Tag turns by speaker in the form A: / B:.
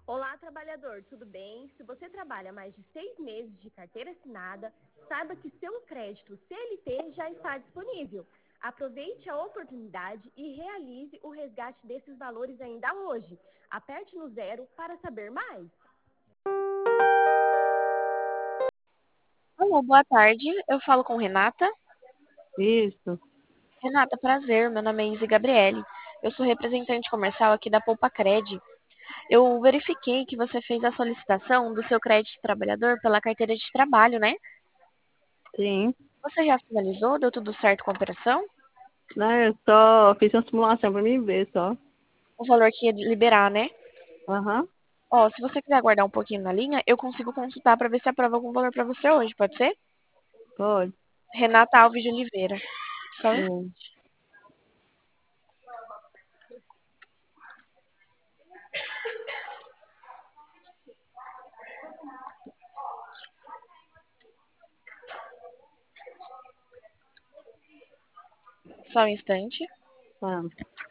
A: Olá, trabalhador, tudo bem? Se você trabalha mais de 6 meses de carteira assinada, saiba que seu crédito CLT já está disponível. Aproveite a oportunidade e realize o resgate desses valores ainda hoje. Aperte no 0 para saber mais.
B: Alô, boa tarde. Eu falo com Renata.
C: Isso,
B: Renata, prazer. Meu nome é Izzy Gabriele. Eu sou representante comercial aqui da Poupa Cred. Eu verifiquei que você fez a solicitação do seu crédito trabalhador pela carteira de trabalho, né?
C: sim.
B: Você já finalizou? Deu tudo certo com a operação?
C: Né, eu só fiz uma simulação pra mim ver só.
B: O valor que ia liberar, né?
C: Aham,
B: Ó, se você quiser aguardar um pouquinho na linha, eu consigo consultar para ver se aprova algum valor para você hoje, pode ser?
C: pode.
B: Renata Alves de Oliveira. Só um
C: Sim.
B: instante. Só um instante.
C: Tá.